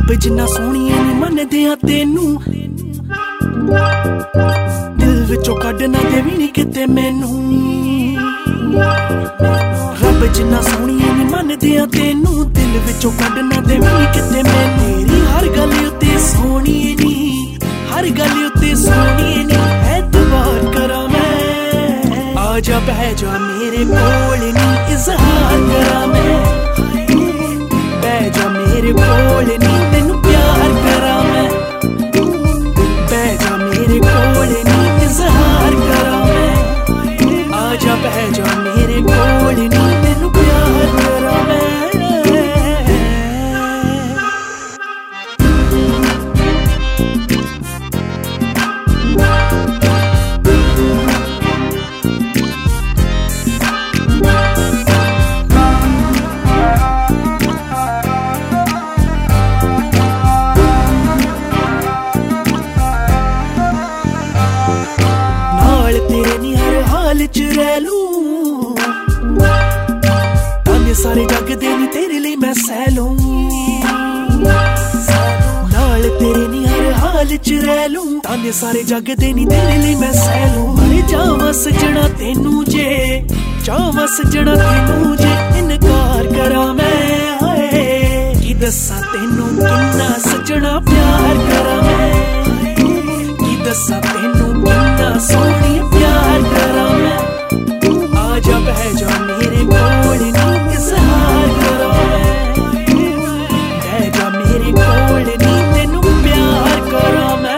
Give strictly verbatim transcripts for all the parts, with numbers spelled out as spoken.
रब जिन्ना सोहणिए नी मनदे आ तेनू, दिल विचों कढना देवी नी किते मैनू। रब जिन्ना सोहणिए नी मनदे आ तेनू, दिल विचों कढना देवी नी किते मैनू। तेरी हर गल उत्ते सोहणिए नी, हर गल उत्ते सोहणिए नी एतबार करा मैं। आजा बह जा मेरे कोल नी इजहार करा मैं, बह जा मेरे कोल नी तेनू प्यार करा मैं। बह जा मेरे कोल नी इजहार करा मैं, आजा बह जा मेरे कोल नी तेनू प्यार करा मैं। तेरे नी हर हाल च रह लूं, ताने सारे जग दे नी तेरे लिए मैं सह लूं। नाल तेरे नी हर हाल च रह लूं, ताने सारे जग दे नी तेरे लिए मैं सह लूं। मर जावां सजना तेनू जे, जावां सजना तेनू जे इनकार करा मैं। हाय की दस्सां तेनू किन्ना सजना प्यार करा मैं, की दस्सां तेनू किन्ना सोहणी प्यार करा मैं। आजा बह जा मेरे कोल नी इजहार करा मैं, बह जा मेरे कोल नी तेनू प्यार करा मैं।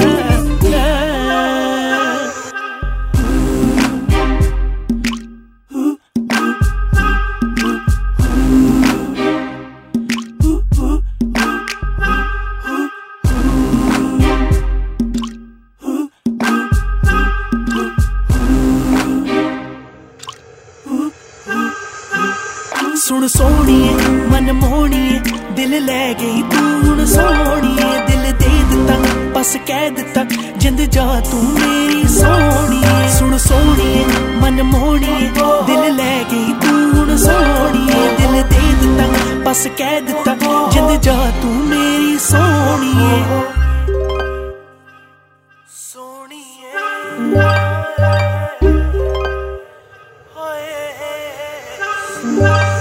सुन सोहणिए मन मोहणिए दिल लै गई तू हुण सोहणिए। दिल दे दिता बस कह दिता जिंद जा तू मेरी सोहणिए। सुन सोहणिए मन मोहणिए दिल लै गई तू हुण सोहणिए। दिल दे दिता बस कह दिता जिंद जा तू मेरी सोहणिए। सोहणिए